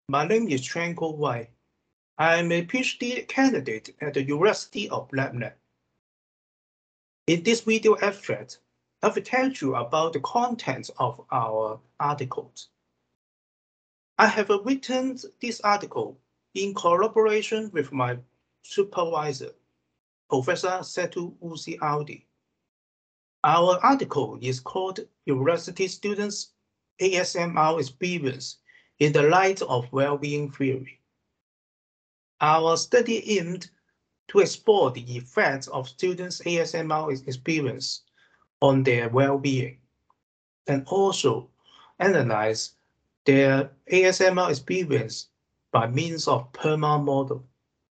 My name is Tranquil Wai. I am a PhD candidate at the University of Lebanon. In this video abstract, I will tell you about the contents of our articles. I have written this article in collaboration with my supervisor, Professor Setu Uzi Audi. Our article is called University Students' ASMR Experience in the Light of Well-being Theory. Our study aimed to explore the effects of students' ASMR experience on their well-being, and also analyze their ASMR experience by means of PERMA model.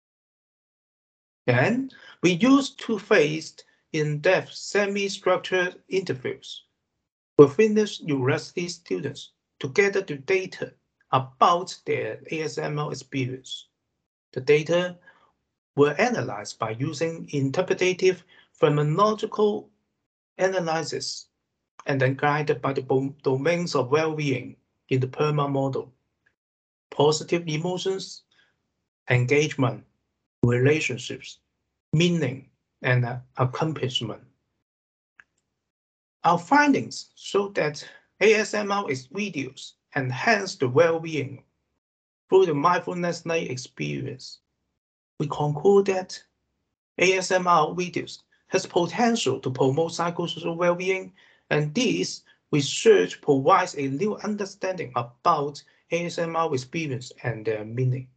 Then we used two-phased in-depth semi-structured interviews with Finnish university students to gather the data about their ASMR experience. The data were analyzed by using interpretative phenomenological analysis and then guided by the domains of well-being in the PERMA model: positive emotions, engagement, relationships, meaning, and accomplishment. Our findings show that ASMR videos enhance the well-being through the mindfulness-like experience. We conclude that ASMR videos has potential to promote psychosocial well-being, and this research provides a new understanding about ASMR experience and their meaning.